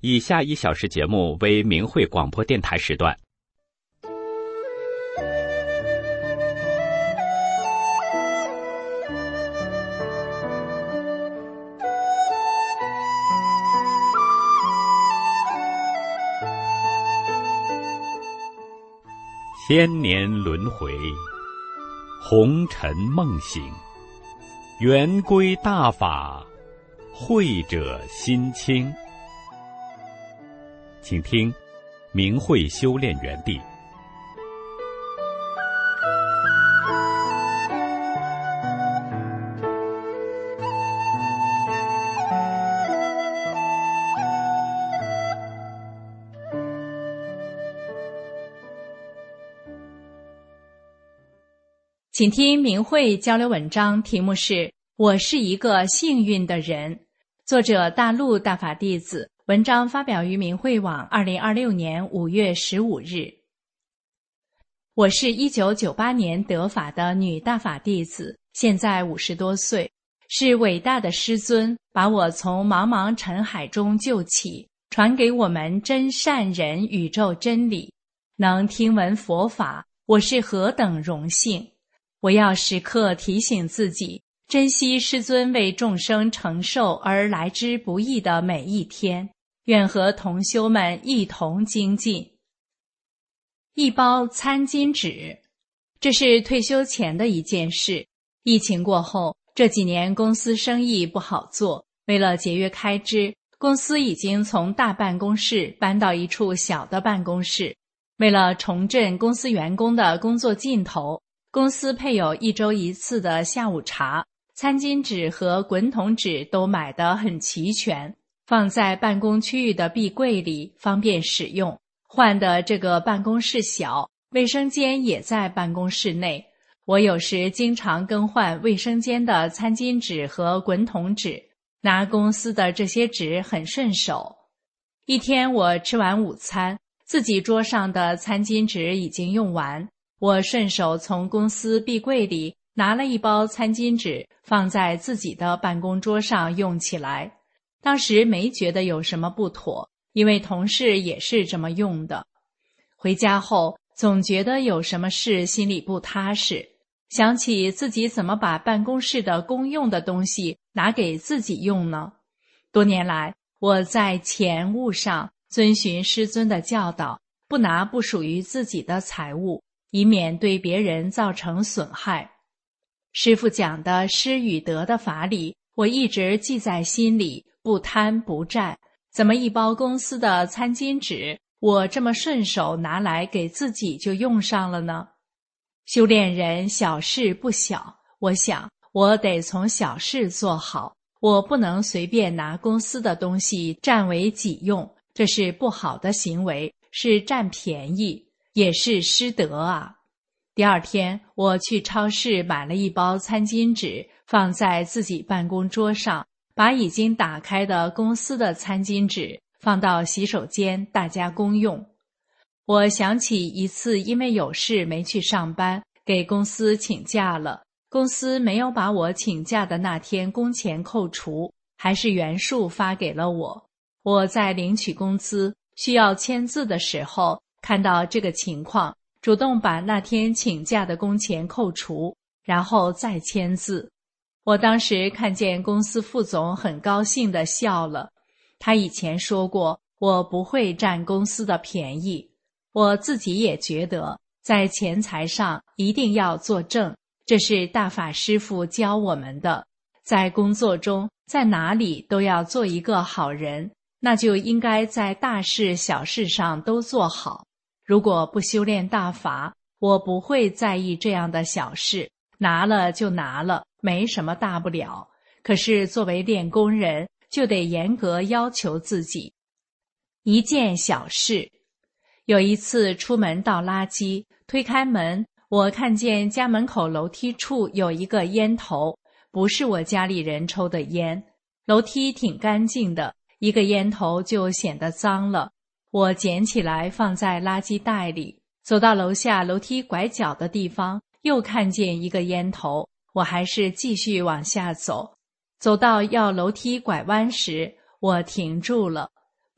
以下1小时节目为明慧广播电台时段。千年轮回，红尘梦醒，圆规大法，慧者心清。请听明慧修炼园地。 请听明慧交流文章，题目是我是一个幸运的人，作者大陆大法弟子，文章发表于明慧网2026年5月15日。我是1998年得法的女大法弟子，现在50多岁，是伟大的师尊把我从茫茫尘海中救起，传给我们真善人宇宙真理，能听闻佛法，我是何等荣幸。我要时刻提醒自己，珍惜师尊为众生承受而来之不易的每一天，愿和同修们一同精进。一包餐巾纸，这是退休前的一件事。疫情过后，这几年公司生意不好做，为了节约开支，公司已经从大办公室搬到一处小的办公室。为了重振公司员工的工作劲头，公司配有1周1次的下午茶，餐巾纸和滚筒纸都买得很齐全，放在办公区域的壁柜里，方便使用。换的这个办公室小，卫生间也在办公室内。我有时经常更换卫生间的餐巾纸和滚筒纸，拿公司的这些纸很顺手。一天我吃完午餐，自己桌上的餐巾纸已经用完，我顺手从公司壁柜里拿了一包餐巾纸，放在自己的办公桌上用起来。当时没觉得有什么不妥，因为同事也是这么用的。回家后总觉得有什么事心里不踏实，想起自己怎么把办公室的公用的东西拿给自己用呢？多年来，我在钱物上遵循师尊的教导，不拿不属于自己的财物，以免对别人造成损害。师父讲的施与得的法理，我一直记在心里，不贪不占。怎么一包公司的餐巾纸，我这么顺手拿来给自己就用上了呢？修炼人小事不小，我想我得从小事做好，我不能随便拿公司的东西占为己用，这是不好的行为，是占便宜，也是失德啊。第二天，我去超市买了一包餐巾纸，放在自己办公桌上，把已经打开的公司的餐巾纸放到洗手间，大家公用。我想起一次因为有事没去上班，给公司请假了，公司没有把我请假的那天工钱扣除，还是原数发给了我。我在领取工资需要签字的时候，看到这个情况，主动把那天请假的工钱扣除，然后再签字。我当时看见公司副总很高兴地笑了，他以前说过我不会占公司的便宜，我自己也觉得在钱财上一定要做正，这是大法师父教我们的。在工作中，在哪里都要做一个好人，那就应该在大事小事上都做好。如果不修炼大法，我不会在意这样的小事，拿了就拿了，没什么大不了。可是作为练功人，就得严格要求自己。一件小事，有一次出门倒垃圾，推开门，我看见家门口楼梯处有一个烟头，不是我家里人抽的烟。楼梯挺干净的，一个烟头就显得脏了。我捡起来放在垃圾袋里，走到楼下楼梯拐角的地方，又看见一个烟头，我还是继续往下走。走到要楼梯拐弯时，我停住了，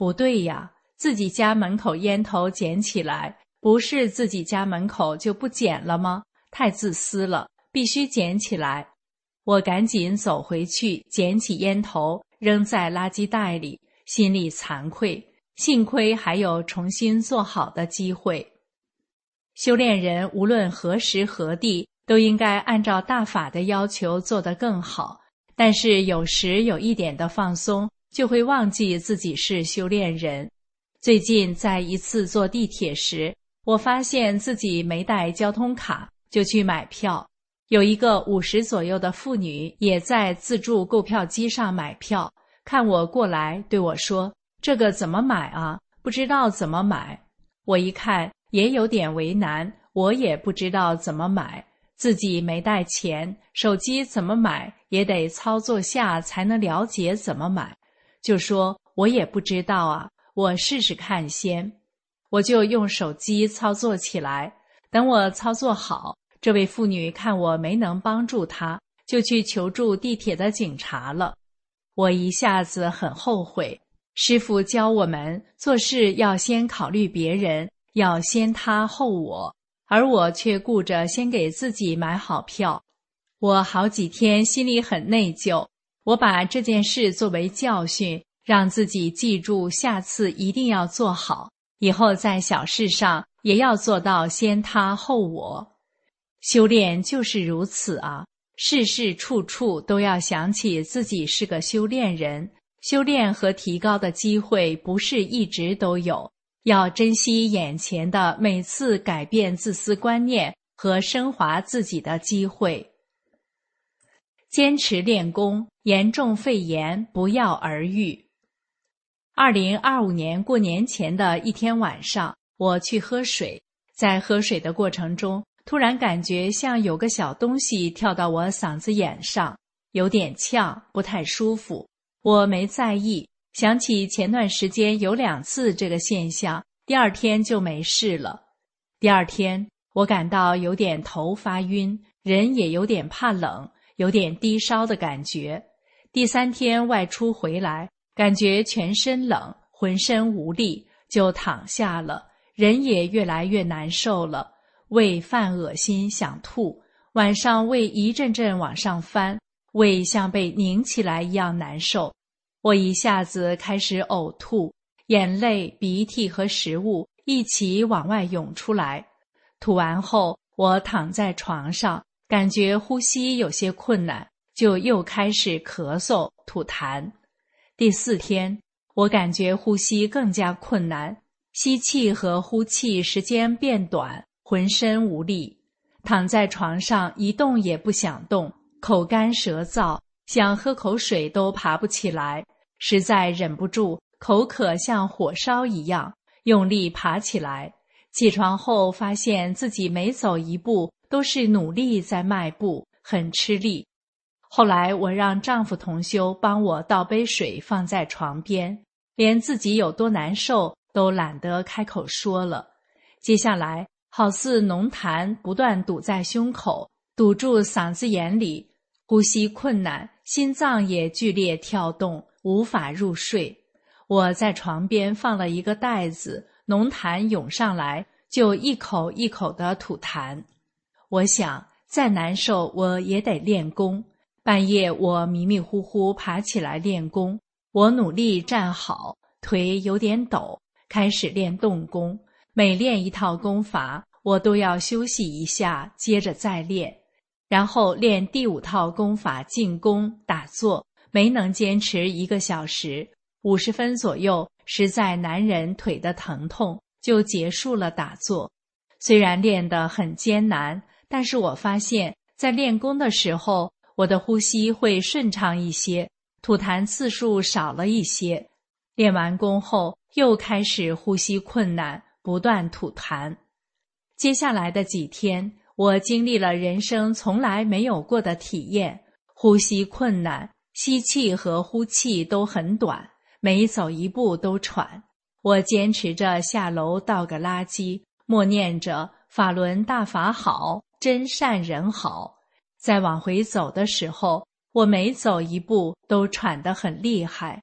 不对呀，自己家门口烟头捡起来，不是自己家门口就不捡了吗？太自私了，必须捡起来。我赶紧走回去，捡起烟头，扔在垃圾袋里，心里惭愧，幸亏还有重新做好的机会。修炼人无论何时何地，都应该按照大法的要求做得更好，但是有时有一点的放松，就会忘记自己是修炼人。最近在一次坐地铁时，我发现自己没带交通卡，就去买票。有一个50左右的妇女也在自助购票机上买票，看我过来对我说：“这个怎么买啊？不知道怎么买。”我一看也有点为难，我也不知道怎么买，自己没带钱，手机怎么买也得操作下才能了解怎么买，就说我也不知道啊，我试试看先。我就用手机操作起来，等我操作好，这位妇女看我没能帮助她，就去求助地铁的警察了。我一下子很后悔，师父教我们做事要先考虑别人，要先他后我，而我却顾着先给自己买好票。我好几天心里很内疚，我把这件事作为教训，让自己记住下次一定要做好，以后在小事上也要做到先他后我。修炼就是如此啊，事事处处都要想起自己是个修炼人。修炼和提高的机会不是一直都有，要珍惜眼前的每次改变自私观念和升华自己的机会。坚持练功，严重肺炎不药而愈。2025年过年前的一天晚上，我去喝水，在喝水的过程中，突然感觉像有个小东西跳到我嗓子眼上，有点呛，不太舒服。我没在意，想起前段时间有2次这个现象，第二天就没事了。第二天，我感到有点头发晕，人也有点怕冷，有点低烧的感觉。第3天外出回来，感觉全身冷，浑身无力，就躺下了，人也越来越难受了，胃犯恶心想吐，晚上胃一阵阵往上翻，胃像被拧起来一样难受。我一下子开始呕吐，眼泪、鼻涕和食物一起往外涌出来。吐完后，我躺在床上，感觉呼吸有些困难，就又开始咳嗽、吐痰。第4天，我感觉呼吸更加困难，吸气和呼气时间变短，浑身无力，躺在床上一动也不想动，口干舌燥，想喝口水都爬不起来，实在忍不住，口渴像火烧一样，用力爬起来。起床后发现自己每走一步都是努力在迈步，很吃力。后来我让丈夫同修帮我倒杯水放在床边，连自己有多难受都懒得开口说了。接下来好似浓痰不断堵在胸口，堵住嗓子眼里，呼吸困难，心脏也剧烈跳动，无法入睡。我在床边放了一个袋子，浓痰涌上来，就一口一口地吐痰。我想，再难受我也得练功。半夜我迷迷糊糊爬起来练功，我努力站好，腿有点抖，开始练动功。每练一套功法，我都要休息一下，接着再练。然后练第5套功法静功打坐，没能坚持1个小时，50分左右，实在难忍腿的疼痛，就结束了打坐。虽然练得很艰难，但是我发现在练功的时候，我的呼吸会顺畅一些，吐痰次数少了一些。练完功后，又开始呼吸困难，不断吐痰。接下来的几天，我经历了人生从来没有过的体验，呼吸困难，吸气和呼气都很短，每走一步都喘。我坚持着下楼倒个垃圾，默念着法轮大法好，真善人好。在往回走的时候，我每走一步都喘得很厉害。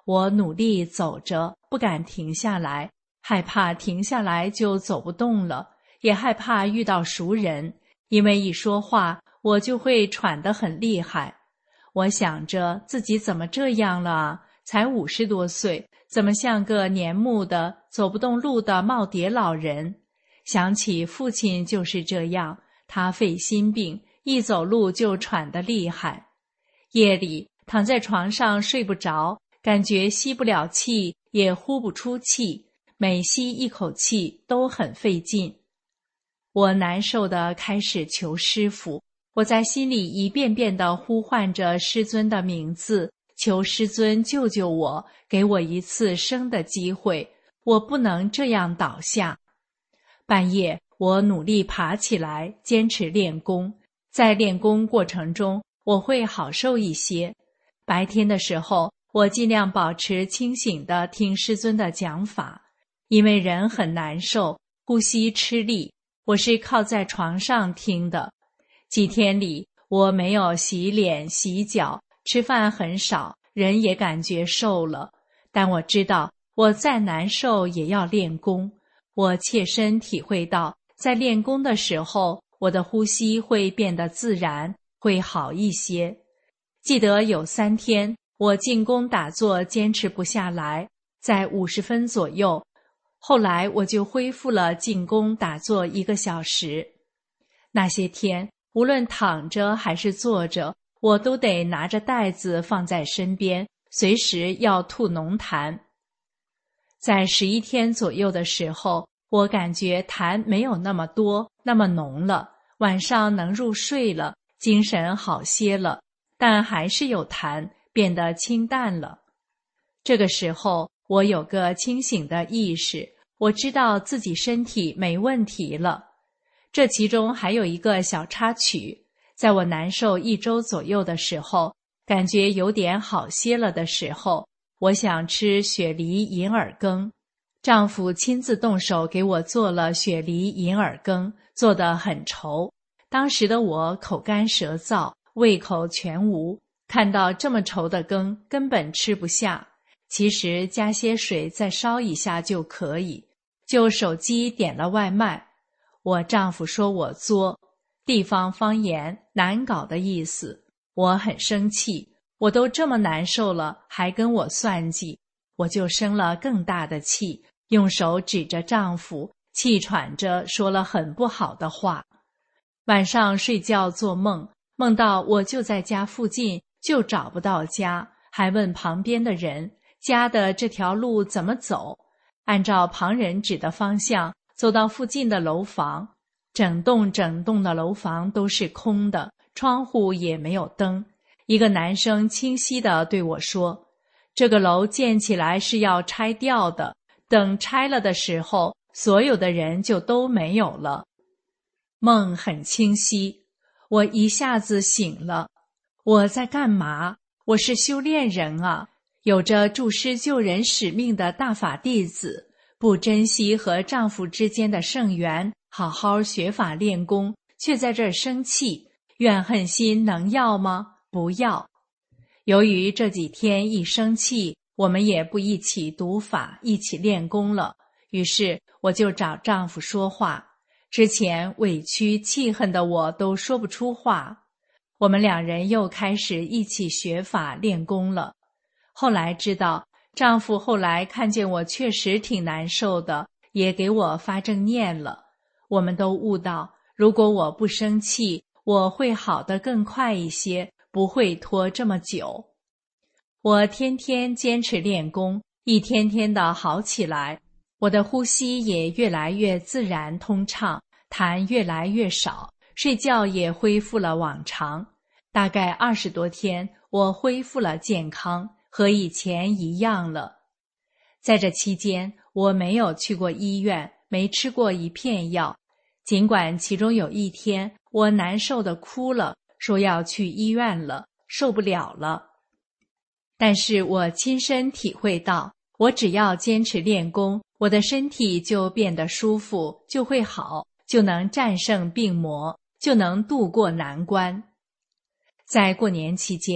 我努力走着，不敢停下来，害怕停下来就走不动了，也害怕遇到熟人，因为一说话我就会喘得很厉害。我想着自己怎么这样了啊，才50多岁，怎么像个年暮的走不动路的耄耋老人。想起父亲就是这样，他肺心病，一走路就喘得厉害。夜里躺在床上睡不着，感觉吸不了气，也呼不出气，每吸一口气都很费劲。我难受地开始求师父，我在心里一遍遍地呼唤着师尊的名字，求师尊救救我，给我一次生的机会，我不能这样倒下。半夜我努力爬起来，坚持练功，在练功过程中我会好受一些。白天的时候我尽量保持清醒地听师尊的讲法，因为人很难受，呼吸吃力，我是靠在床上听的。几天里我没有洗脸洗脚，吃饭很少，人也感觉瘦了。但我知道我再难受也要练功，我切身体会到在练功的时候我的呼吸会变得自然，会好一些。记得有3天我静功打坐坚持不下来，在50分左右，后来我就恢复了静功打坐1个小时。那些天无论躺着还是坐着，我都得拿着袋子放在身边，随时要吐浓痰。在11天左右的时候，我感觉痰没有那么多，那么浓了，晚上能入睡了，精神好些了，但还是有痰，变得清淡了。这个时候我有个清醒的意识，我知道自己身体没问题了。这其中还有一个小插曲，在我难受1周左右的时候，感觉有点好些了的时候，我想吃雪梨银耳羹，丈夫亲自动手给我做了雪梨银耳羹，做得很稠。当时的我口干舌燥，胃口全无，看到这么稠的羹根本吃不下。其实加些水再烧一下就可以，就手机点了外卖。我丈夫说我作，地方方言难搞的意思。我很生气，我都这么难受了还跟我算计，我就生了更大的气，用手指着丈夫，气喘着说了很不好的话。晚上睡觉做梦，梦到我就在家附近，就找不到家，还问旁边的人家的这条路怎么走，按照旁人指的方向走到附近的楼房，整栋的楼房都是空的，窗户也没有灯。一个男生清晰地对我说，这个楼建起来是要拆掉的，等拆了的时候，所有的人就都没有了。梦很清晰，我一下子醒了。我在干嘛？我是修炼人啊，有着助师救人使命的大法弟子，不珍惜和丈夫之间的圣缘，好好学法练功，却在这儿生气，怨恨心能要吗？不要。由于这几天一生气，我们也不一起读法，一起练功了，于是我就找丈夫说话。之前委屈气恨的我都说不出话，我们2人又开始一起学法练功了。后来知道，丈夫后来看见我确实挺难受的，也给我发正念了。我们都悟到，如果我不生气，我会好得更快一些，不会拖这么久。我天天坚持练功，一天天的好起来，我的呼吸也越来越自然通畅，痰越来越少，睡觉也恢复了往常。大概20多天，我恢复了健康，和以前一样了。在这期间，我没有去过医院，没吃过一片药。尽管其中有一天，我难受地哭了，说要去医院了，受不了了。但是我亲身体会到，我只要坚持练功，我的身体就变得舒服，就会好，就能战胜病魔，就能度过难关。在过年期间，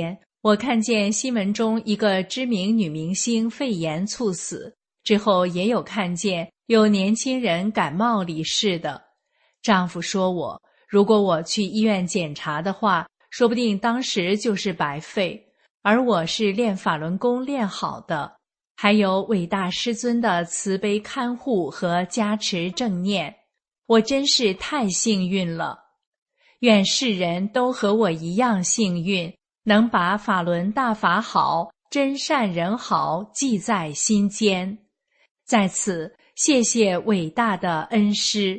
我看见新闻中一个知名女明星肺炎猝死，之后也有看见有年轻人感冒离世的。丈夫说如果我去医院检查的话，说不定当时就是白费，而我是练法轮功练好的，还有伟大师尊的慈悲看护和加持正念，我真是太幸运了。愿世人都和我一样幸运，能把法轮大法好、真善人好记在心间。在此，谢谢伟大的恩师。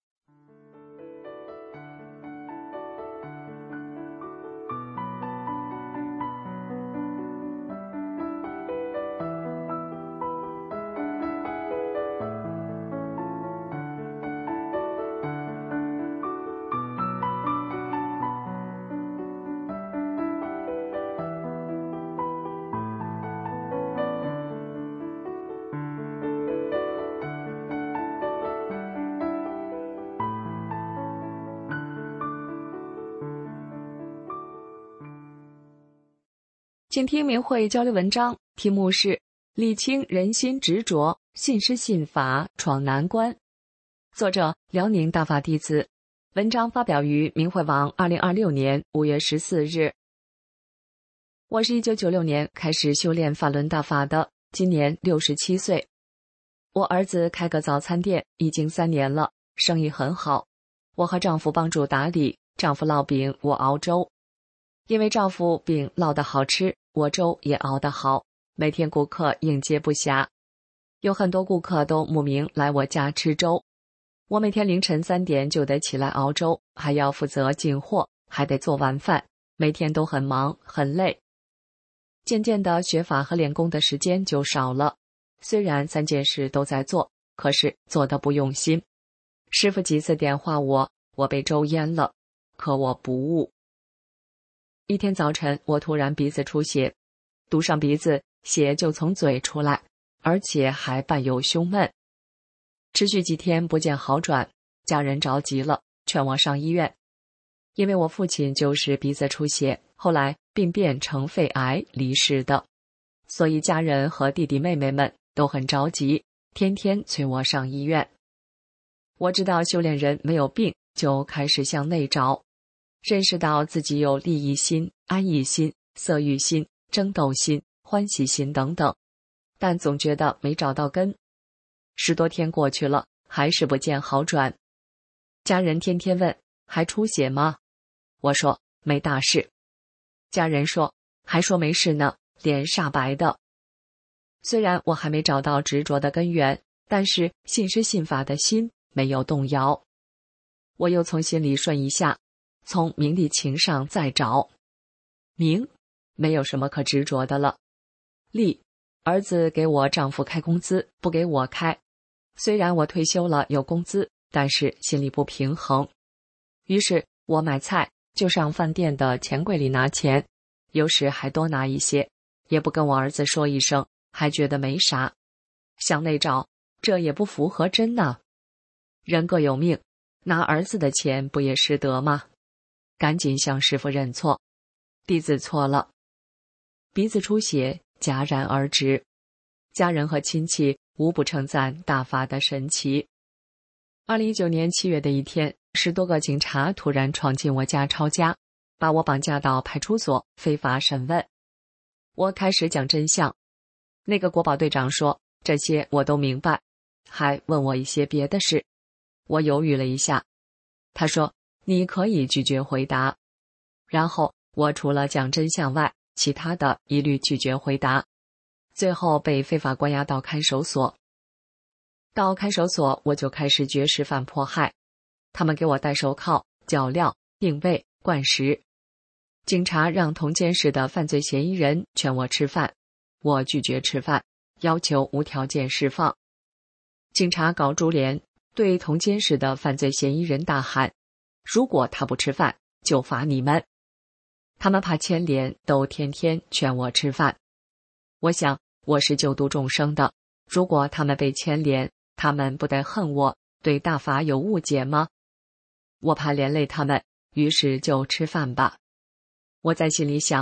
请听明慧交流文章，题目是理清人心执着，信师信法闯难关。作者辽宁大法弟子，文章发表于明慧网2026年5月14日。我是1996年开始修炼法轮大法的，今年67岁。我儿子开个早餐店已经3年了，生意很好。我和丈夫帮助打理，丈夫烙饼，我熬粥。因为丈夫饼烙得好吃，我粥也熬得好，每天顾客应接不暇。有很多顾客都慕名来我家吃粥。我每天凌晨3点就得起来熬粥，还要负责进货，还得做晚饭，每天都很忙很累。渐渐的，学法和练功的时间就少了。虽然3件事都在做，可是做得不用心。师傅几次点化我被粥淹了，可我不悟。一天早晨，我突然鼻子出血，堵上鼻子，血就从嘴出来，而且还伴有胸闷。持续几天不见好转，家人着急了，劝我上医院。因为我父亲就是鼻子出血，后来病变成肺癌离世的，所以家人和弟弟妹妹们都很着急，天天催我上医院。我知道修炼人没有病，就开始向内找。认识到自己有利益心、安逸心、色欲心、争斗心、欢喜心等等，但总觉得没找到根。10多天过去了，还是不见好转。家人天天问，还出血吗？我说没大事。家人说，还说没事呢，脸煞白的。虽然我还没找到执着的根源，但是信师信法的心没有动摇。我又从心里顺一下，从名利情上再找。名，没有什么可执着的了。利，儿子给我丈夫开工资，不给我开。虽然我退休了有工资，但是心里不平衡。于是我买菜就上饭店的钱柜里拿钱，有时还多拿一些，也不跟我儿子说一声，还觉得没啥。向内找，这也不符合真呢。人各有命，拿儿子的钱不也失德吗？赶紧向师父认错，弟子错了。鼻子出血戛然而止，家人和亲戚无不称赞大法的神奇。2019年7月的一天，10多个警察突然闯进我家抄家，把我绑架到派出所非法审问。我开始讲真相，那个国保队长说这些我都明白，还问我一些别的事。我犹豫了一下，他说你可以拒绝回答。然后我除了讲真相外，其他的一律拒绝回答。最后被非法关押到看守所。到看守所我就开始绝食犯迫害，他们给我戴手铐、脚镣、定位、灌食。警察让同监室的犯罪嫌疑人劝我吃饭，我拒绝吃饭，要求无条件释放。警察搞株连，对同监室的犯罪嫌疑人大喊，如果他不吃饭，就罚你们。他们怕牵连，都天天劝我吃饭。我想我是救度众生的，如果他们被牵连，他们不得恨我，对大法有误解吗？我怕连累他们，于是就吃饭吧。我在心里想，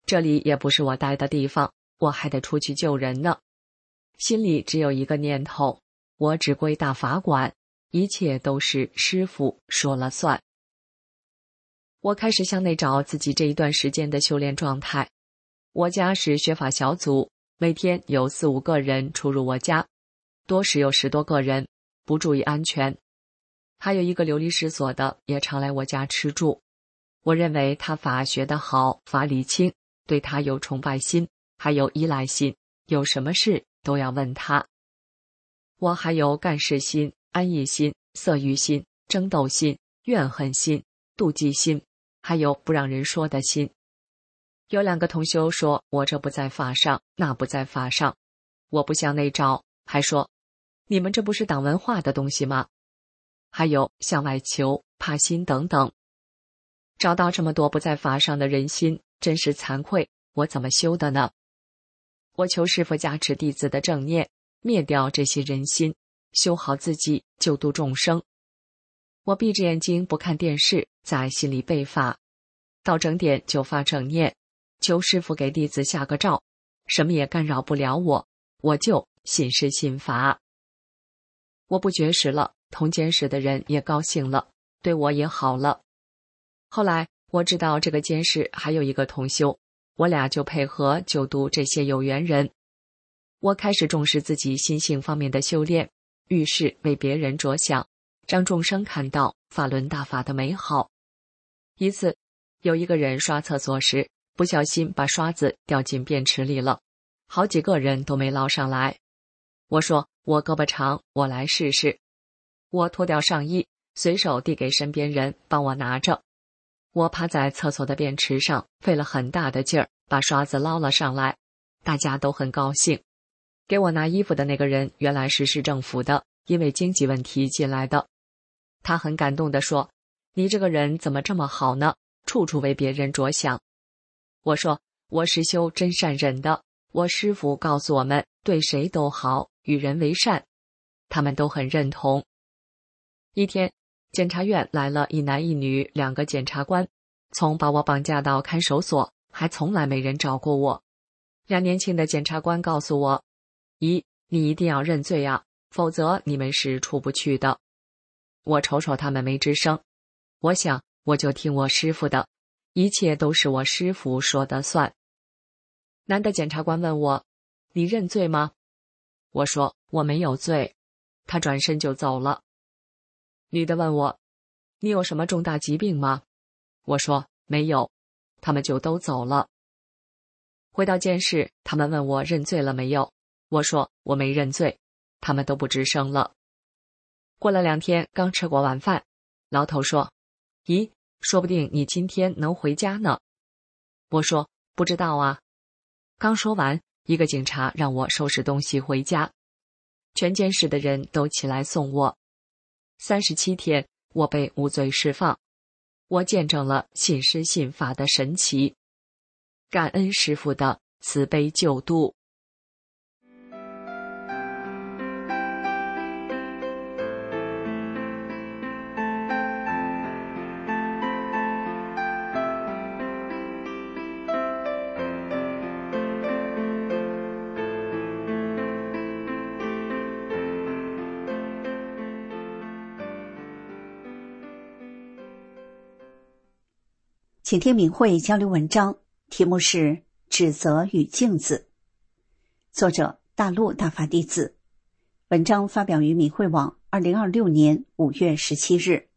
这里也不是我待的地方，我还得出去救人呢。心里只有一个念头，我只归大法管，一切都是师父说了算。我开始向内找自己这一段时间的修炼状态。我家是学法小组，每天有4、5个人出入我家，多时有10多个人，不注意安全。还有一个流离失所的也常来我家吃住。我认为他法学得好，法理清，对他有崇拜心，还有依赖心，有什么事都要问他。我还有干事心、安逸心、色欲心、争斗心、怨恨心、妒忌心，还有不让人说的心。有2个同修说我这不在法上，那不在法上，我不向内找，还说你们这不是党文化的东西吗？还有向外求、怕心等等。找到这么多不在法上的人心，真是惭愧，我怎么修的呢？我求师父加持弟子的正念，灭掉这些人心，修好自己，救度众生。我闭着眼睛不看电视，在心里背法，到整点就发正念，求师父给弟子下个诏，什么也干扰不了我，我就信师信法。我不绝食了，同监室的人也高兴了，对我也好了。后来我知道这个监室还有一个同修，我俩就配合救度这些有缘人。我开始重视自己心性方面的修炼，遇事为别人着想，让众生看到法轮大法的美好。一次，有一个人刷厕所时，不小心把刷子掉进便池里了，好几个人都没捞上来。我说我胳膊长，我来试试。我脱掉上衣，随手递给身边人帮我拿着。我趴在厕所的便池上，费了很大的劲儿，把刷子捞了上来，大家都很高兴。给我拿衣服的那个人原来是市政府的，因为经济问题进来的。他很感动地说，你这个人怎么这么好呢？处处为别人着想。我说，我是修真善忍的，我师父告诉我们，对谁都好，与人为善。他们都很认同。一天，检察院来了一男一女2个检察官，从把我绑架到看守所，还从来没人找过我。2年轻的检察官告诉我，你一定要认罪啊，否则你们是出不去的。我瞅瞅他们没吱声，我想我就听我师父的，一切都是我师父说的算。男的检察官问我，你认罪吗？我说我没有罪。他转身就走了。女的问我，你有什么重大疾病吗？我说没有。他们就都走了。回到监室，他们问我认罪了没有，我说我没认罪，他们都不吱声了。过了2天，刚吃过晚饭，牢头说，咦，说不定你今天能回家呢。我说不知道啊。刚说完，一个警察让我收拾东西回家，全监室的人都起来送我。37天，我被无罪释放，我见证了信师信法的神奇，感恩师父的慈悲救度。 请听明慧交流文章，题目是《指责与镜子》，作者大陆大法弟子。文章发表于明慧网2026年5月17日。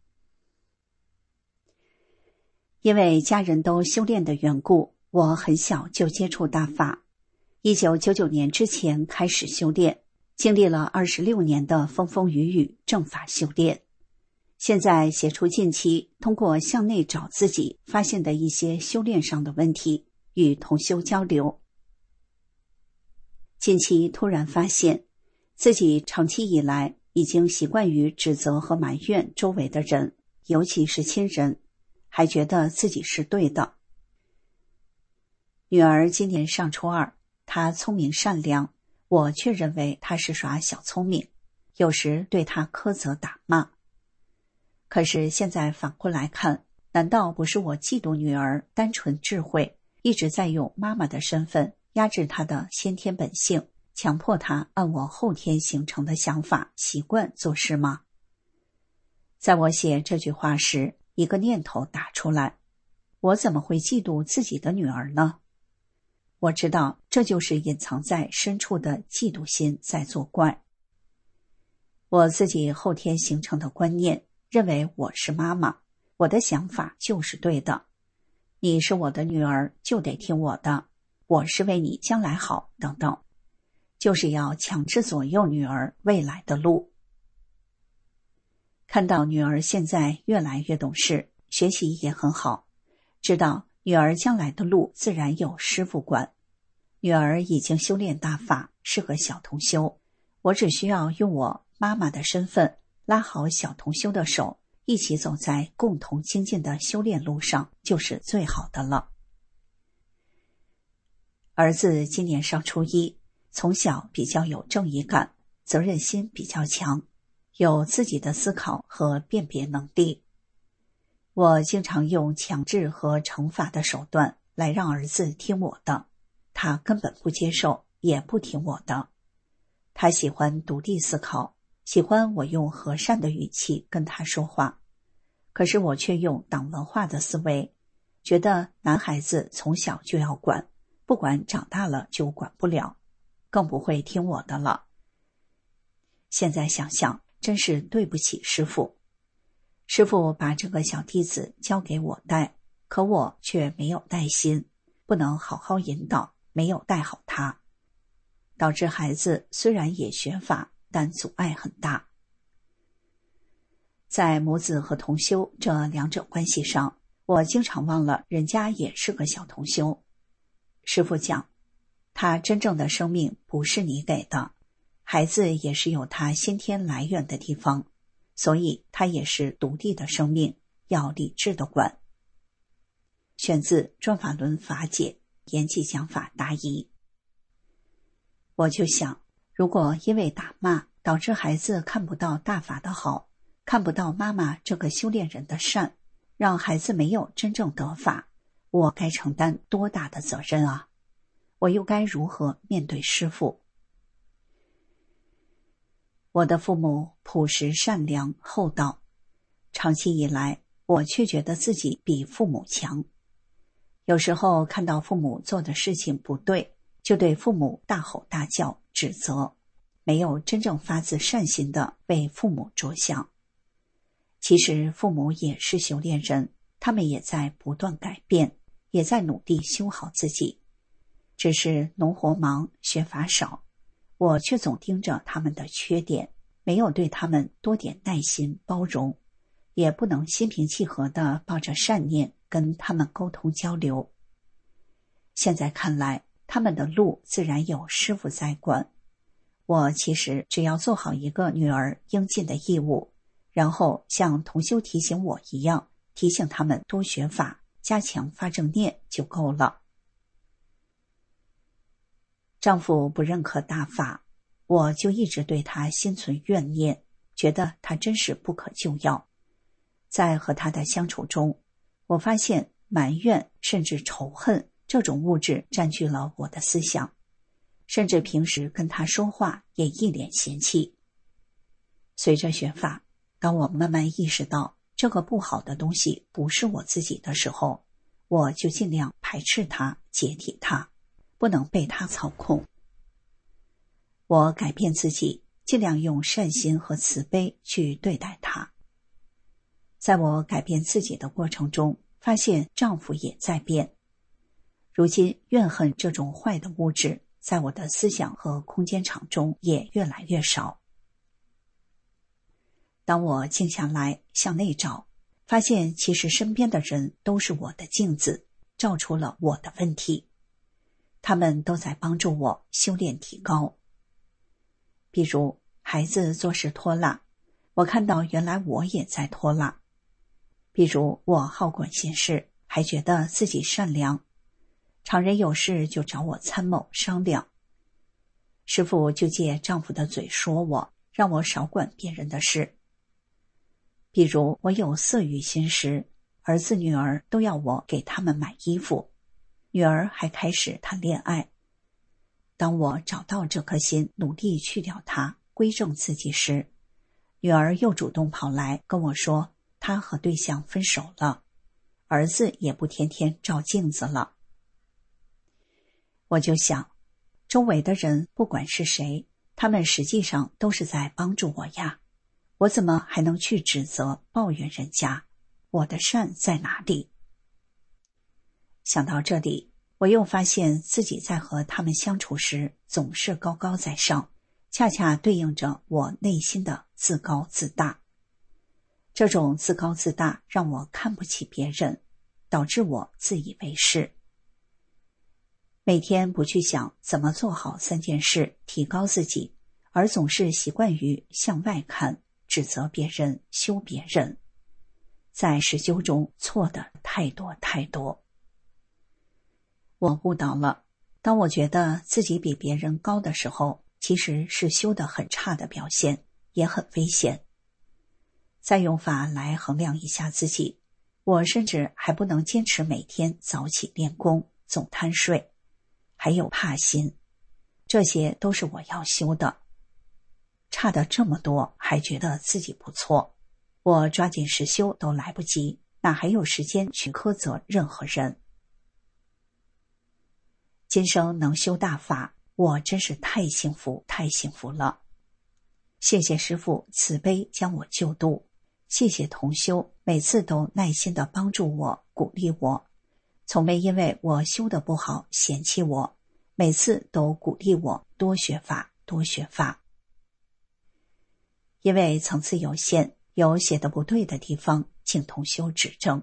因为家人都修炼的缘故，我很小就接触大法。1999年之前开始修炼，经历了26年的风风雨雨正法修炼。现在写出近期通过向内找自己发现的一些修炼上的问题，与同修交流。近期突然发现自己长期以来已经习惯于指责和埋怨周围的人，尤其是亲人，还觉得自己是对的。女儿今年上初2，她聪明善良，我却认为她是耍小聪明，有时对她苛责打骂。可是现在反过来看，难道不是我嫉妒女儿单纯智慧， 一直在用妈妈的身份压制她的先天本性，强迫她按我后天形成的想法、习惯做事吗？在我写这句话时，一个念头打出来：我怎么会嫉妒自己的女儿呢？我知道这就是隐藏在深处的嫉妒心在作怪。我自己后天形成的观念，认为我是妈妈，我的想法就是对的。你是我的女儿，就得听我的，我是为你将来好，等等，就是要强制左右女儿未来的路。看到女儿现在越来越懂事，学习也很好，知道女儿将来的路自然有师父管。女儿已经修炼大法，适合小同修，我只需要用我妈妈的身份拉好小同修的手，一起走在共同精进的修炼路上，就是最好的了。儿子今年上初一，从小比较有正义感，责任心比较强，有自己的思考和辨别能力。我经常用强制和惩罚的手段来让儿子听我的，他根本不接受，也不听我的。他喜欢独立思考，喜欢我用和善的语气跟他说话，可是我却用党文化的思维，觉得男孩子从小就要管，不管长大了就管不了，更不会听我的了。现在想想，真是对不起师父。师父把这个小弟子交给我带，可我却没有带心，不能好好引导，没有带好他，导致孩子虽然也学法，但阻碍很大。在母子和同修这两者关系上，我经常忘了人家也是个小同修。师父讲，他真正的生命不是你给的，孩子也是有他先天来源的地方，所以他也是独立的生命，要理智的管。选自转法轮法解，延纪讲法答疑。我就想，如果因为打骂导致孩子看不到大法的好，看不到妈妈这个修炼人的善，让孩子没有真正得法，我该承担多大的责任啊！我又该如何面对师父？我的父母朴实善良厚道，长期以来，我却觉得自己比父母强。有时候看到父母做的事情不对，就对父母大吼大叫指责，没有真正发自善心的为父母着想。其实父母也是修炼人，他们也在不断改变，也在努力修好自己，只是农活忙，学法少，我却总盯着他们的缺点，没有对他们多点耐心包容，也不能心平气和地抱着善念跟他们沟通交流。现在看来，他们的路自然有师父在管，我其实只要做好一个女儿应尽的义务，然后像同修提醒我一样，提醒他们多学法，加强发正念就够了。丈夫不认可大法，我就一直对他心存怨念，觉得他真是不可救药。在和他的相处中，我发现埋怨甚至仇恨这种物质占据了我的思想，甚至平时跟他说话也一脸嫌弃。随着学法，当我慢慢意识到这个不好的东西不是我自己的时候，我就尽量排斥它，解体它，不能被它操控。我改变自己，尽量用善心和慈悲去对待它。在我改变自己的过程中，发现丈夫也在变。如今怨恨这种坏的物质，在我的思想和空间场中也越来越少。当我静下来向内找，发现其实身边的人都是我的镜子，照出了我的问题。他们都在帮助我修炼提高。比如孩子做事拖拉，我看到原来我也在拖拉。比如我好管闲事，还觉得自己善良，常人有事就找我参谋商量。师父就借丈夫的嘴说我，让我少管别人的事。比如我有色欲心时，儿子女儿都要我给他们买衣服， 女儿还开始谈恋爱。当我找到这颗心，努力去掉它，归正自己时，女儿又主动跑来跟我说，她和对象分手了，儿子也不天天照镜子了。我就想，周围的人不管是谁，他们实际上都是在帮助我呀，我怎么还能去指责抱怨人家？我的善在哪里？想到这里，我又发现自己在和他们相处时总是高高在上，恰恰对应着我内心的自高自大。这种自高自大让我看不起别人，导致我自以为是。每天不去想怎么做好3件事提高自己，而总是习惯于向外看，指责别人，羞别人，在实修中错的太多太多。我悟到了，当我觉得自己比别人高的时候，其实是修得很差的表现，也很危险。再用法来衡量一下自己，我甚至还不能坚持每天早起练功，总贪睡，还有怕心，这些都是我要修的。差的这么多，还觉得自己不错，我抓紧实修都来不及，哪还有时间去苛责任何人？今生能修大法，我真是太幸福太幸福了。谢谢师父慈悲将我救度，谢谢同修每次都耐心地帮助我，鼓励我，从没因为我修得不好嫌弃我，每次都鼓励我多学法多学法。因为层次有限，有写得不对的地方，请同修指正。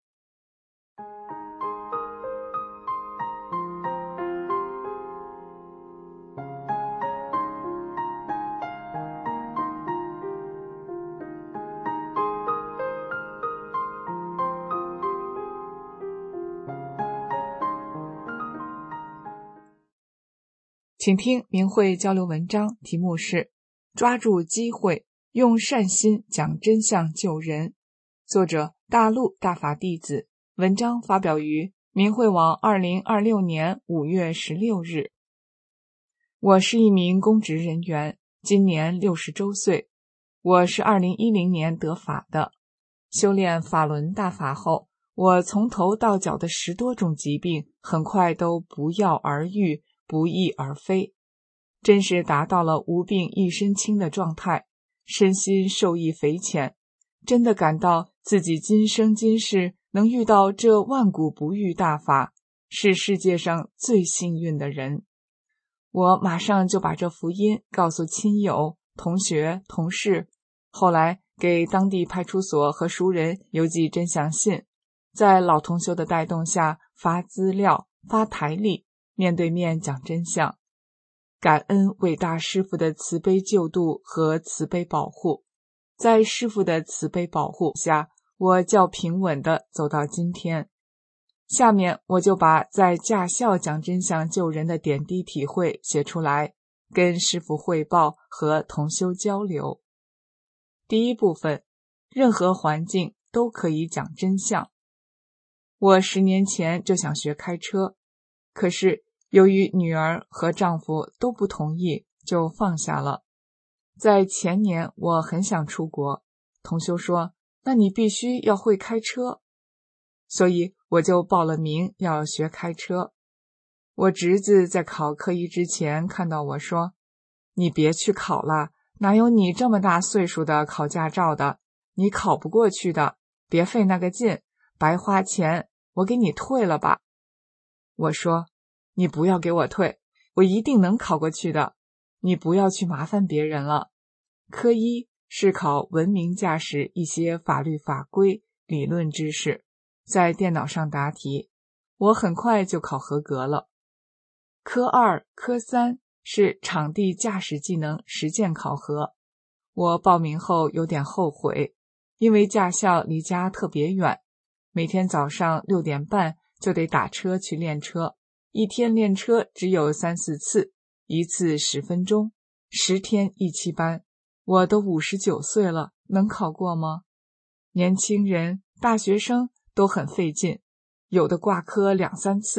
请听明慧交流文章，题目是抓住机会，用善心讲真相救人。作者大陆大法弟子，文章发表于明慧网2026年5月16日。我是一名公职人员，今年60周岁。我是2010年得法的。修炼法轮大法后，我从头到脚的10多种疾病很快都不药而愈，不翼而飞，真是达到了无病一身轻的状态，身心受益匪浅，真的感到自己今生今世能遇到这万古不遇大法，是世界上最幸运的人。我马上就把这福音告诉亲友、同学、同事，后来给当地派出所和熟人邮寄真相信，在老同修的带动下发资料、发台历，面对面讲真相。感恩伟大师父的慈悲救度和慈悲保护，在师父的慈悲保护下，我较平稳地走到今天。下面我就把在驾校讲真相救人的点滴体会写出来，跟师父汇报和同修交流。第一部分，任何环境都可以讲真相。我10年前就想学开车，可是由于女儿和丈夫都不同意，就放下了。在前年我很想出国，同修说，那你必须要会开车，所以我就报了名要学开车。我侄子在考科一之前看到我说，你别去考了，哪有你这么大岁数的考驾照的，你考不过去的，别费那个劲，白花钱，我给你退了吧。我说，你不要给我退，我一定能考过去的，你不要去麻烦别人了。科一是考文明驾驶一些法律法规、理论知识，在电脑上答题，我很快就考合格了。科2、科3是场地驾驶技能实践考核。我报名后有点后悔，因为驾校离家特别远，每天早上6点半就得打车去练车，一天练车只有3、4次，一次10分钟，10天1期班。我都59岁了，能考过吗？年轻人、大学生都很费劲，有的挂科2、3次，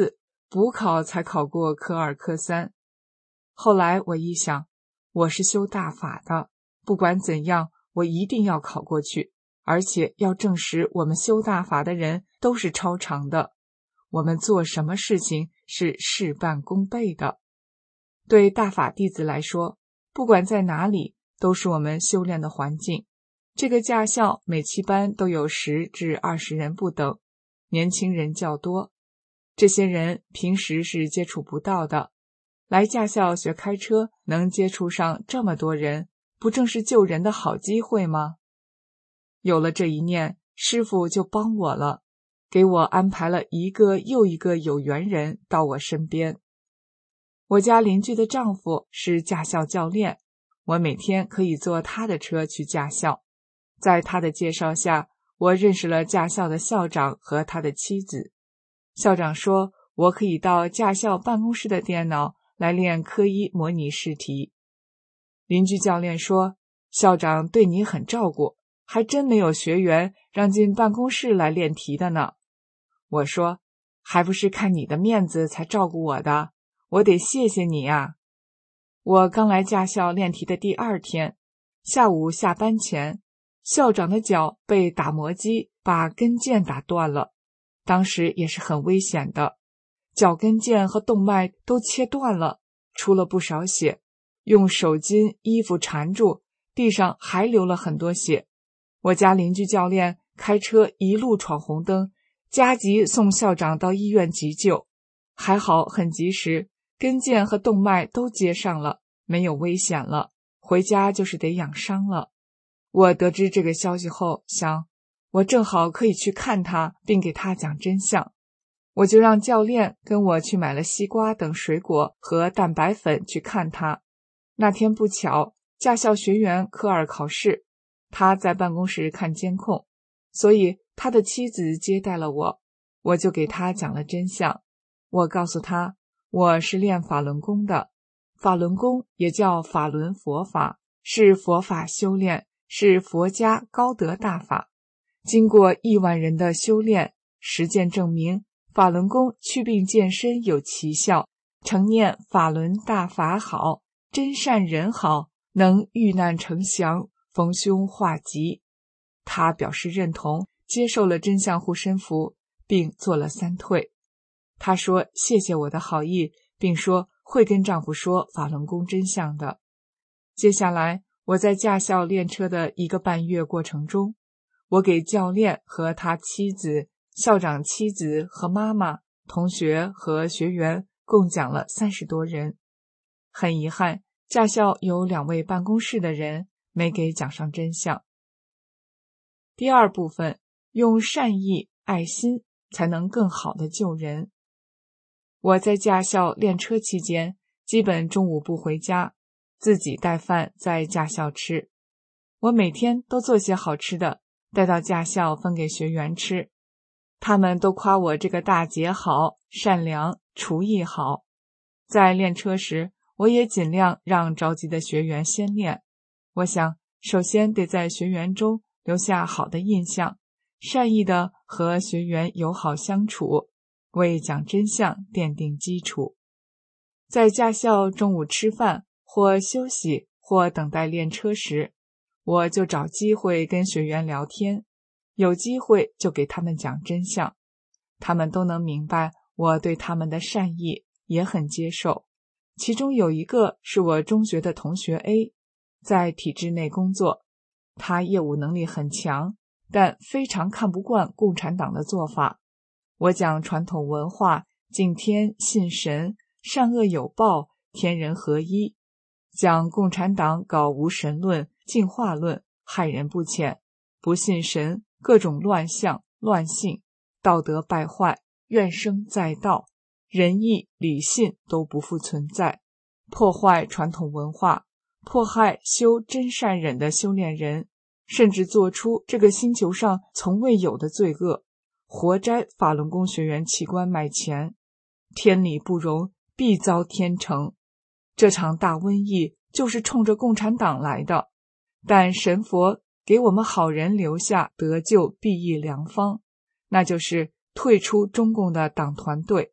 补考才考过科2、科3。后来我一想，我是修大法的，不管怎样，我一定要考过去，而且要证实我们修大法的人都是超常的，我们做什么事情是事半功倍的。对大法弟子来说，不管在哪里，都是我们修炼的环境。这个驾校每期班都有10至20人不等，年轻人较多。这些人平时是接触不到的，来驾校学开车能接触上这么多人，不正是救人的好机会吗？有了这一念，师父就帮我了，给我安排了一个又一个有缘人到我身边。我家邻居的丈夫是驾校教练，我每天可以坐他的车去驾校。在他的介绍下，我认识了驾校的校长和他的妻子。校长说，我可以到驾校办公室的电脑来练科1模拟试题。邻居教练说，校长对你很照顾，还真没有学员让进办公室来练题的呢。我说，还不是看你的面子才照顾我的，我得谢谢你呀。我刚来驾校练题的第2天，下午下班前，校长的脚被打磨机把跟腱打断了，当时也是很危险的，脚跟腱和动脉都切断了，出了不少血，用手巾衣服缠住，地上还流了很多血。我家邻居教练开车一路闯红灯，加急送校长到医院急救，还好很及时，跟腱和动脉都接上了，没有危险了，回家就是得养伤了。我得知这个消息后，想我正好可以去看他，并给他讲真相。我就让教练跟我去买了西瓜等水果和蛋白粉去看他。那天不巧，驾校学员科2考试，他在办公室看监控，所以他的妻子接待了我，我就给他讲了真相。我告诉他，我是练法轮功的，法轮功也叫法轮佛法，是佛法修炼，是佛家高德大法。经过1万人的修炼，实践证明法轮功祛病健身有奇效，常念法轮大法好，真善人好，能遇难成祥，逢凶化吉。他表示认同，接受了真相护身符，并做了3退。他说谢谢我的好意，并说会跟丈夫说法轮功真相的。接下来我在驾校练车的1个半月过程中，我给教练和他妻子、校长妻子和妈妈、同学和学员共讲了30多人。很遗憾，驾校有2位办公室的人没给讲上真相。第2部分，用善意、爱心才能更好的救人。我在驾校练车期间，基本中午不回家，自己带饭在驾校吃。我每天都做些好吃的，带到驾校分给学员吃。他们都夸我这个大姐好，善良，厨艺好。在练车时，我也尽量让着急的学员先练。我想，首先得在学员中留下好的印象，善意的和学员友好相处，为讲真相奠定基础。在驾校中午吃饭或休息或等待练车时，我就找机会跟学员聊天，有机会就给他们讲真相。他们都能明白我对他们的善意，也很接受。其中有一个是我中学的同学 A， 在体制内工作，他业务能力很强，但非常看不惯共产党的做法。我讲传统文化，敬天信神，善恶有报，天人合一，讲共产党搞无神论、进化论，害人不浅，不信神，各种乱象、乱性，道德败坏，怨声载道，仁义礼信都不复存在，破坏传统文化，迫害修真善忍的修炼人，甚至做出这个星球上从未有的罪恶，活摘法轮功学员器官卖钱，天理不容，必遭天惩。这场大瘟疫就是冲着共产党来的，但神佛给我们好人留下得救裨益良方，那就是退出中共的党团队，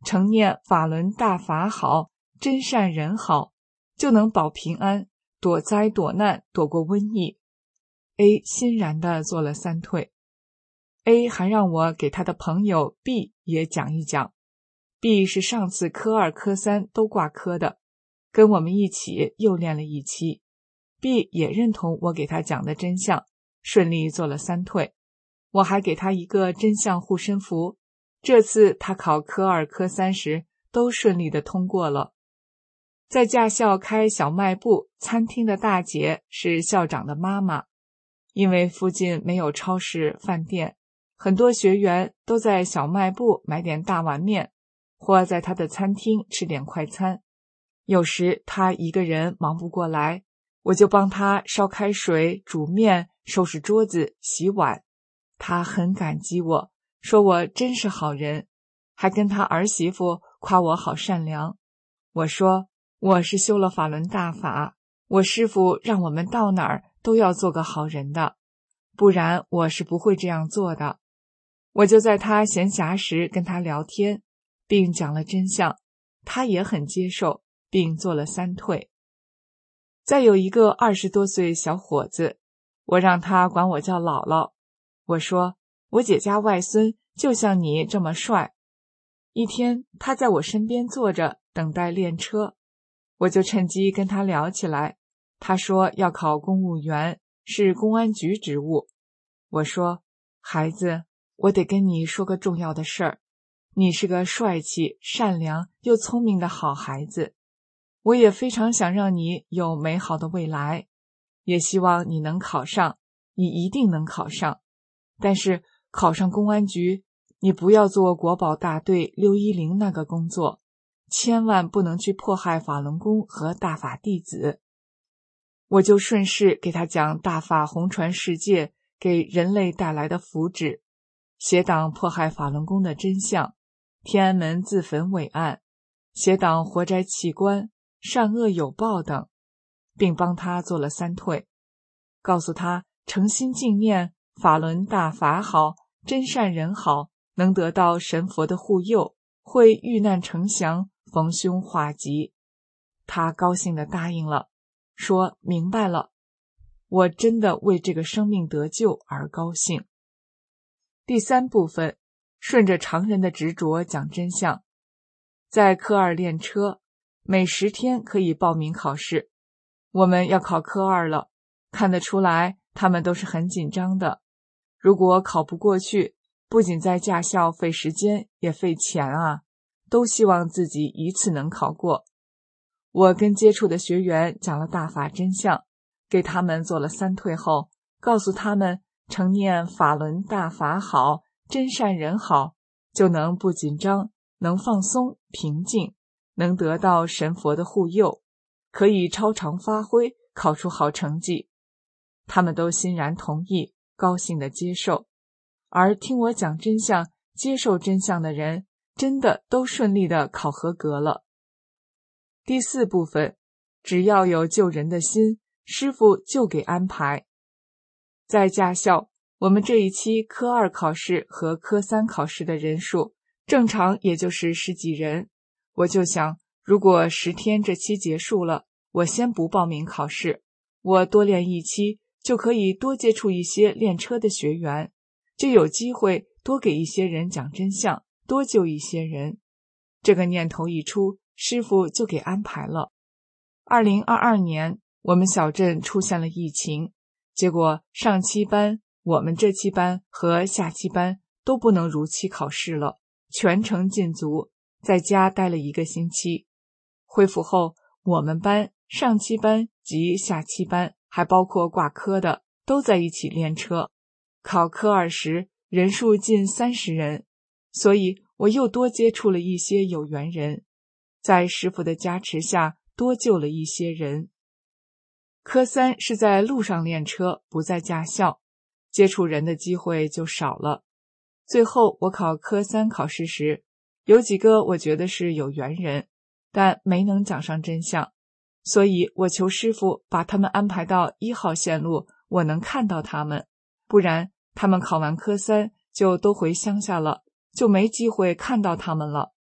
常念法轮大法好，真善人好，就能保平安，躲灾躲难，躲过瘟疫。A 欣然地做了3退。A 还让我给他的朋友 B 也讲一讲。B 是上次科2、科3都挂科的，跟我们一起又练了1期。B 也认同我给他讲的真相，顺利做了3退。我还给他一个真相护身符，这次他考科2、科3时都顺利地通过了。在驾校开小卖部、餐厅的大姐是校长的妈妈，因为附近没有超市、饭店，很多学员都在小卖部买点大碗面，或在他的餐厅吃点快餐。有时他一个人忙不过来，我就帮他烧开水、煮面、收拾桌子、洗碗。他很感激我，说我真是好人，还跟他儿媳妇夸我好善良。我说我是修了法轮大法，我师父让我们到哪儿都要做个好人的，不然我是不会这样做的。我就在他闲暇时跟他聊天，并讲了真相，他也很接受，并做了3退。再有一个20多岁小伙子，我让他管我叫姥姥。我说我姐家外孙就像你这么帅。一天他在我身边坐着等待练车，我就趁机跟他聊起来。他说要考公务员，是公安局职务。我说孩子，我得跟你说个重要的事儿，你是个帅气、善良又聪明的好孩子，我也非常想让你有美好的未来，也希望你能考上，你一定能考上。但是考上公安局，你不要做国保大队610那个工作，千万不能去迫害法轮功和大法弟子。我就顺势给他讲大法红传世界给人类带来的福祉，邪党迫害法轮功的真相，天安门自焚伟案，邪党活摘器官，善恶有报等，并帮他做了3退，告诉他诚心敬念法轮大法好，真善人好，能得到神佛的护佑，会遇难成祥，逢凶化吉。他高兴地答应了，说明白了。我真的为这个生命得救而高兴。第3部分，顺着常人的执着讲真相。在科2练车，每10天可以报名考试。我们要考科2了，看得出来他们都是很紧张的。如果考不过去，不仅在驾校费时间，也费钱啊，都希望自己一次能考过。我跟接触的学员讲了大法真相，给他们做了3退后，告诉他们诚念法轮大法好，真善人好，就能不紧张，能放松平静，能得到神佛的护佑，可以超常发挥，考出好成绩。他们都欣然同意，高兴地接受。而听我讲真相、接受真相的人，真的都顺利地考合格了。第4部分，只要有救人的心，师父就给安排。在驾校，我们这一期科2考试和科3考试的人数，正常也就是10几人。我就想，如果10天这期结束了，我先不报名考试，我多练1期，就可以多接触一些练车的学员，就有机会多给一些人讲真相，多救一些人。这个念头一出，师父就给安排了。2022年，我们小镇出现了疫情，结果上期班、我们这期班和下期班都不能如期考试了，全程禁足，在家待了1个星期。恢复后，我们班、上期班及下期班，还包括挂科的，都在一起练车。考科2时，人数近30人，所以我又多接触了一些有缘人，在师父的加持下，多救了一些人。科3是在路上练车，不在驾校，接触人的机会就少了。最后我考科3考试时，有几个我觉得是有缘人，但没能讲上真相，所以我求师父把他们安排到1号线路，我能看到他们，不然他们考完科3就都回乡下了，就没机会看到他们了。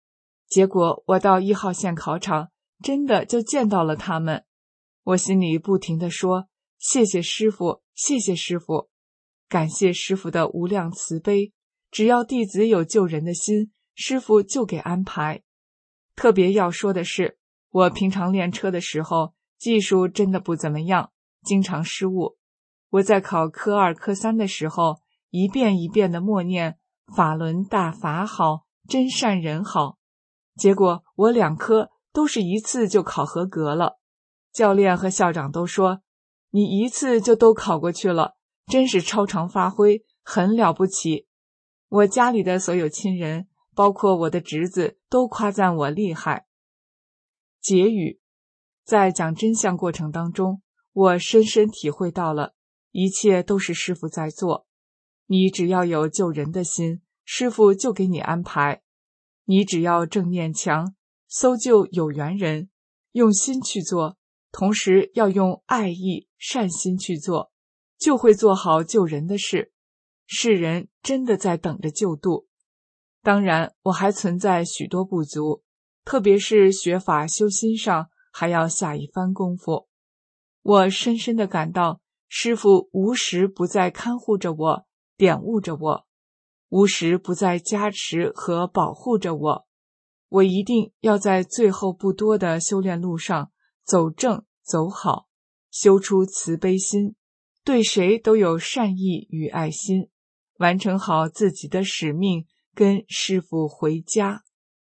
结果我到1号线考场，真的就见到了他们。我心里不停地说，谢谢师父，谢谢师父，感谢师父的无量慈悲，只要弟子有救人的心，师父就给安排。特别要说的是，我平常练车的时候，技术真的不怎么样，经常失误。我在考科2、科3的时候，一遍一遍地默念法轮大法好，真善人好。结果我2科都是一次就考合格了。教练和校长都说，你一次就都考过去了，真是超常发挥，很了不起。我家里的所有亲人，包括我的侄子，都夸赞我厉害。结语，在讲真相过程当中，我深深体会到了，一切都是师父在做。你只要有救人的心，师父就给你安排。你只要正念强，搜救有缘人，用心去做，同时要用爱意、善心去做，就会做好救人的事。世人真的在等着救度。当然，我还存在许多不足，特别是学法修心上还要下一番功夫。我深深地感到，师父无时不在看护着我，点悟着我，无时不在加持和保护着我。我一定要在最后不多的修炼路上走正走好，修出慈悲心，对谁都有善意与爱心，完成好自己的使命，跟师父回家。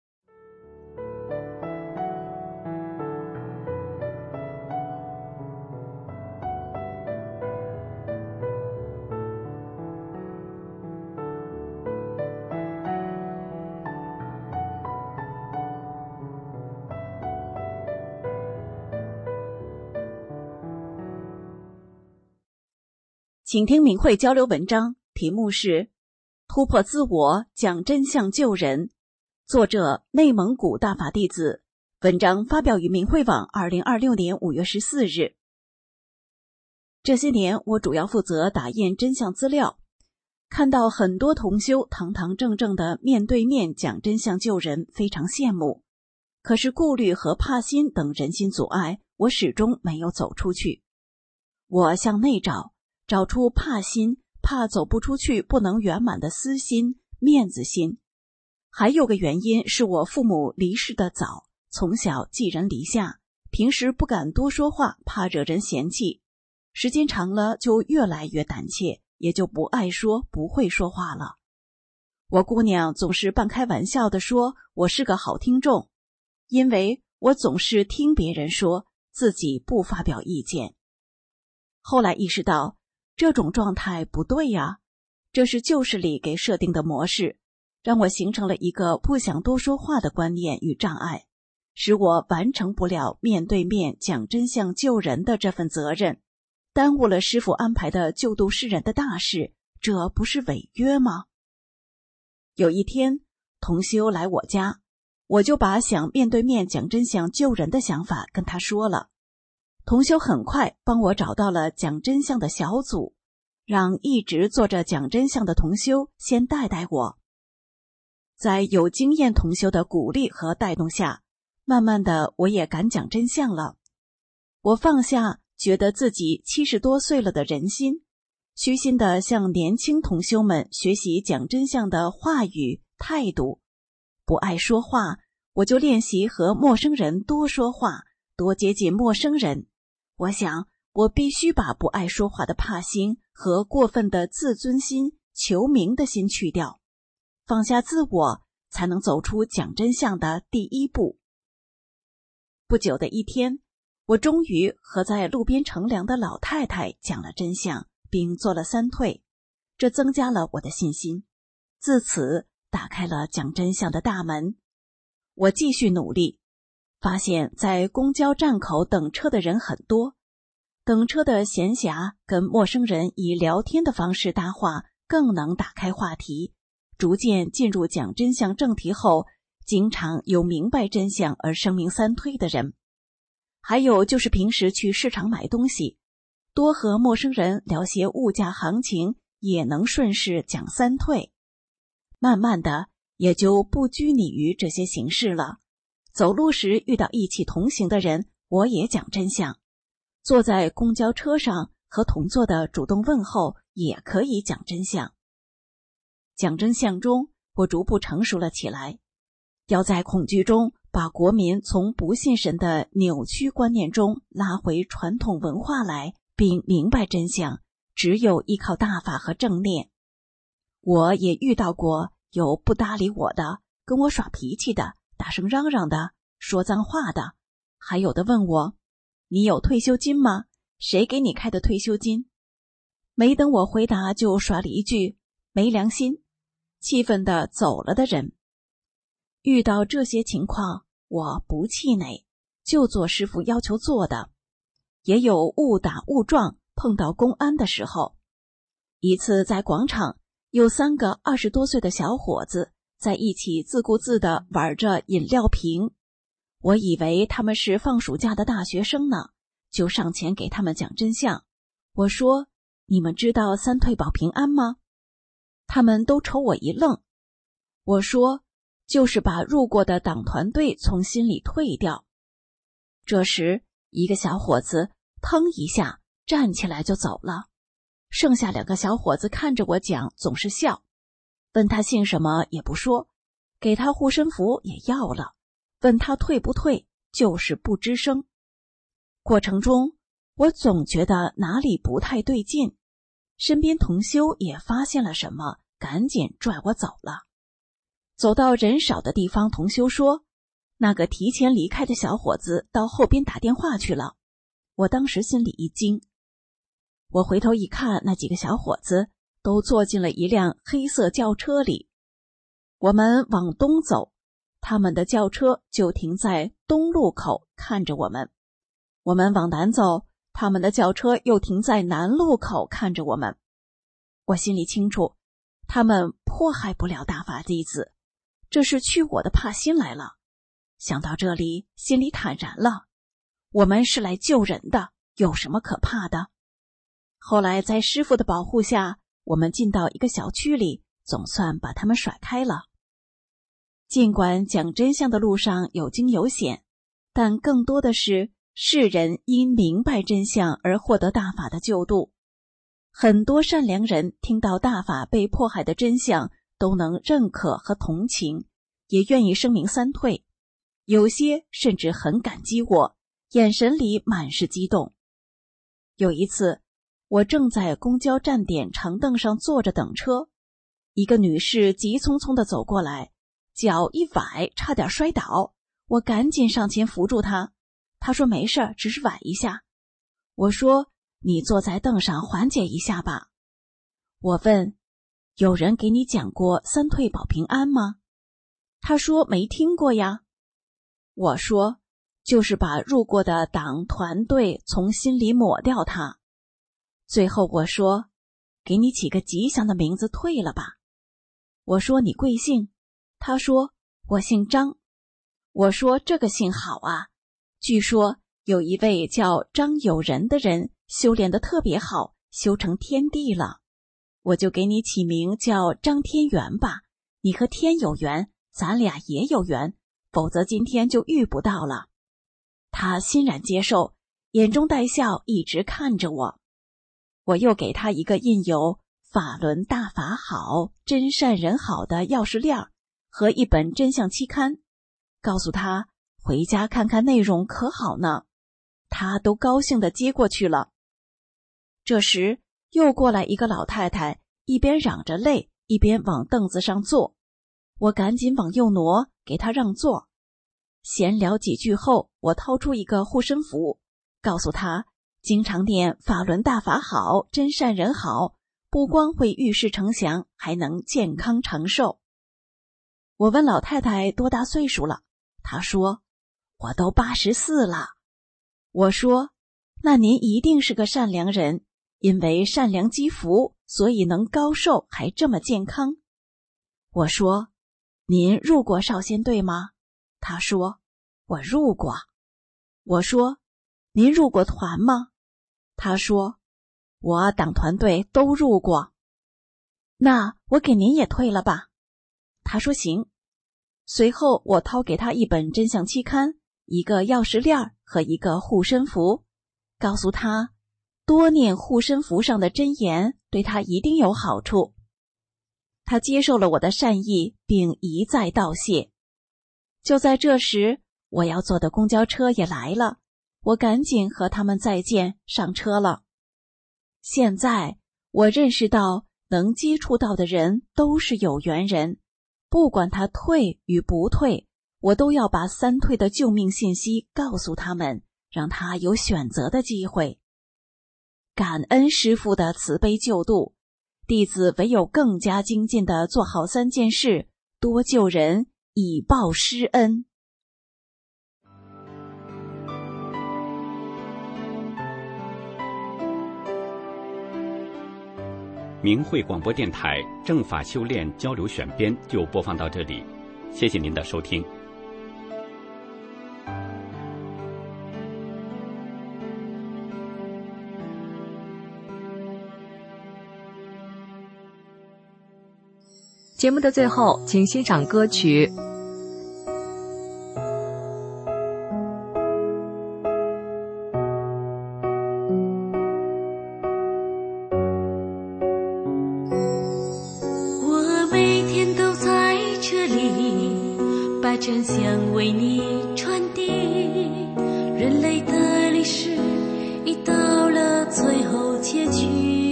请听明慧交流文章，题目是突破自我，讲真相救人，作者内蒙古大法弟子，文章发表于明慧网2026年5月14日。这些年我主要负责打印真相资料，看到很多同修堂堂正正的面对面讲真相救人，非常羡慕。可是顾虑和怕心等人心阻碍，我始终没有走出去。我向内找出怕心，怕走不出去不能圆满的私心、面子心。还有个原因是我父母离世的早，从小寄人篱下，平时不敢多说话，怕惹人嫌弃。时间长了就越来越胆怯，也就不爱说、不会说话了。我姑娘总是半开玩笑地说我是个好听众，因为我总是听别人说，自己不发表意见。后来意识到这种状态不对呀，这是旧势力给设定的模式，让我形成了一个不想多说话的观念与障碍，使我完成不了面对面讲真相救人的这份责任，耽误了师父安排的救度世人的大事，这不是违约吗？有一天，同修来我家，我就把想面对面讲真相救人的想法跟他说了。同修很快帮我找到了讲真相的小组，让一直做着讲真相的同修先带带我。在有经验同修的鼓励和带动下，慢慢的我也敢讲真相了。我放下觉得自己70多岁了的人心，虚心的向年轻同修们学习讲真相的话语态度。不爱说话，我就练习和陌生人多说话，多接近陌生人。我想我必须把不爱说话的怕心和过分的自尊心、求名的心去掉，放下自我，才能走出讲真相的第一步。不久的一天，我终于和在路边乘凉的老太太讲了真相，并做了3退，这增加了我的信心，自此打开了讲真相的大门。我继续努力，发现在公交站口等车的人很多，等车的闲暇跟陌生人以聊天的方式搭话更能打开话题，逐渐进入讲真相正题后，经常有明白真相而声明3退的人。还有就是平时去市场买东西，多和陌生人聊些物价行情，也能顺势讲3退。慢慢的， 也就不拘泥于这些形式了。走路时遇到一起同行的人，我也讲真相。坐在公交车上和同座的主动问候，也可以讲真相。讲真相中，我逐步成熟了起来，要在恐惧中把国民从不信神的扭曲观念中拉回传统文化来，并明白真相，只有依靠大法和正念。我也遇到过有不搭理我的，跟我耍脾气的，大声嚷嚷的，说脏话的，还有的问我，你有退休金吗？谁给你开的退休金？没等我回答，就耍了一句没良心，气愤地走了的人。遇到这些情况，我不气馁，就做师父要求做的。也有误打误撞碰到公安的时候。一次在广场，有3个20多岁的小伙子在一起自顾自地玩着饮料瓶，我以为他们是放暑假的大学生呢，就上前给他们讲真相。我说，你们知道3退保平安吗？他们都瞅我一愣。我说，就是把入过的党团队从心里退掉。这时一个小伙子腾一下站起来就走了，剩下2个小伙子看着我讲，总是笑，问他姓什么也不说，给他护身符也要了，问他退不退就是不吱声。过程中我总觉得哪里不太对劲，身边同修也发现了什么，赶紧拽我走了。走到人少的地方，同修说，那个提前离开的小伙子到后边打电话去了。我当时心里一惊，我回头一看，那几个小伙子都坐进了一辆黑色轿车里。我们往东走，他们的轿车就停在东路口看着我们。我们往南走，他们的轿车又停在南路口看着我们。我心里清楚，他们迫害不了大法弟子，这是去我的怕心来了。想到这里，心里坦然了，我们是来救人的，有什么可怕的？后来在师父的保护下，我们进到一个小区里，总算把他们甩开了。尽管讲真相的路上有惊有险，但更多的是世人因明白真相而获得大法的救度。很多善良人听到大法被迫害的真相，都能认可和同情，也愿意声明3退，有些甚至很感激我，眼神里满是激动。有一次，我正在公交站点长凳上坐着等车，一个女士急匆匆地走过来，脚一崴，差点摔倒，我赶紧上前扶住她。她说没事，只是崴一下。我说，你坐在凳上缓解一下吧。我问，有人给你讲过3退保平安吗？她说没听过呀。我说，就是把入过的党团队从心里抹掉它。最后我说，给你起个吉祥的名字退了吧。我说，你贵姓？他说，我姓张。我说，这个姓好啊，据说有一位叫张友仁的人修炼得特别好，修成天地了，我就给你起名叫张天元吧，你和天有缘，咱俩也有缘，否则今天就遇不到了。他欣然接受，眼中带笑，一直看着我。我又给他一个印有法轮大法好，真善人好的钥匙链和一本真相期刊，告诉他回家看看内容可好呢。他都高兴地接过去了。这时又过来一个老太太，一边嚷着累，一边往凳子上坐。我赶紧往右挪，给她让座。闲聊几句后，我掏出一个护身符，告诉她经常念法轮大法好，真善人好，不光会遇事成祥，还能健康长寿。我问老太太多大岁数了，她说我都84了。我说，那您一定是个善良人，因为善良积福，所以能高寿还这么健康。我说，您入过少先队吗？她说，我入过。我说，您入过团吗？她说，我党团队都入过。那我给您也退了吧。 他说行。随后我掏给他一本真相期刊，一个钥匙链和一个护身符，告诉他多念护身符上的真言对他一定有好处。他接受了我的善意，并一再道谢。就在这时，我要坐的公交车也来了，我赶紧和他们再见，上车了。现在我认识到，能接触到的人都是有缘人，不管他退与不退，我都要把三退的救命信息告诉他们，让他有选择的机会。感恩师父的慈悲救度，弟子唯有更加精进地做好3件事，多救人，以报师恩。 明慧广播电台正法修炼交流选编就播放到这里，谢谢您的收听。 节目的最后，请欣赏歌曲《 我每天都在这里，把真相为你传递。人类的历史已到了最后结局，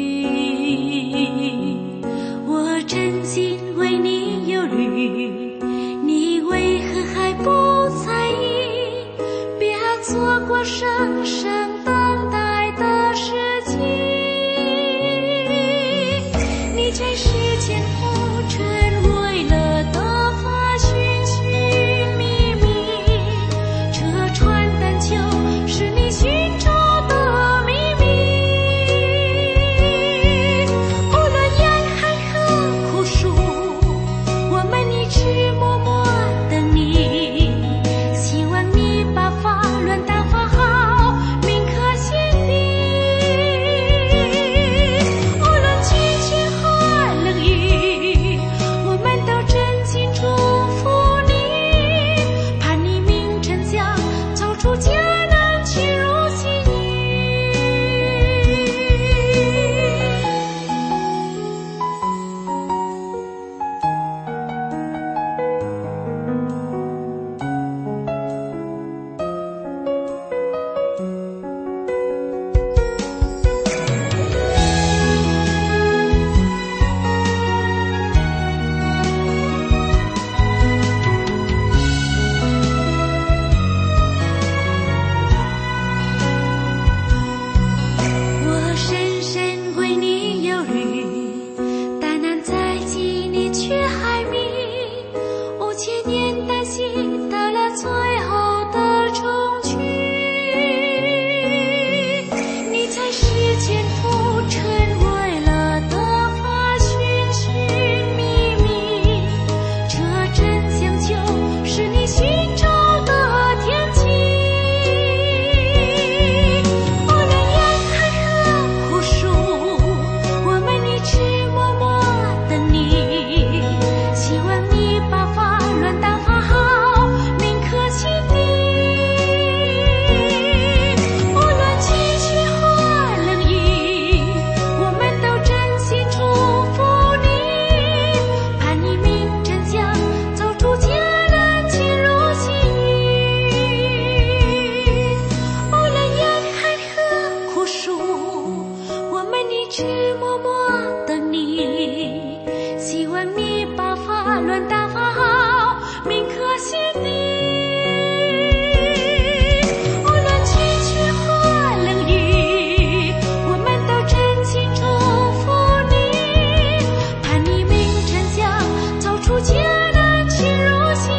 我真心为你忧虑，你为何还不在意？别错过生生等待的时机。你在世间浮沉，为了得法寻寻觅觅，这传单就是你寻找的秘密。无论严寒和酷暑，我们一直默默等你，希望你把法轮大法好，铭刻心底。无论季节和冷雨，我们都真心祝福你，盼你明真相，走出艰难，进入幸运。我深深为你忧虑，大难在即你却还迷，5000年旦夕到了最后的终局。你在世间浮沉，为了得法寻寻觅觅，这真相就是你寻找的天机。无论严寒和酷暑，我们一直默默等你，希望你把法轮大法好，铭刻心底。无论季节和冷雨，我们都真心祝福你，盼你明真相，走出艰难，进入幸运。无论严寒和酷暑，我们一直默默等你，希望你把法轮大法好，铭刻心底。无论季节和冷雨，我们都真心祝福你，盼你明真相，走出艰难，进入幸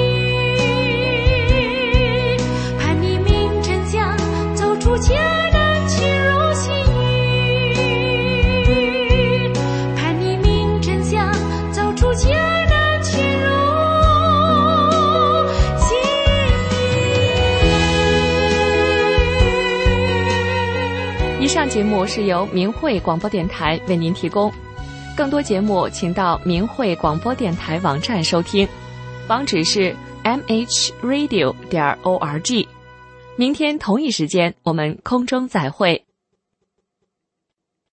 运。盼你明真相，走出艰难，进入幸运。盼你明真相，走出艰难，进入幸运。 以上节目是由明慧广播电台为您提供。 更多节目请到明慧广播电台网站收听，网址是 mhradio.org。明天同一时间我们空中再会。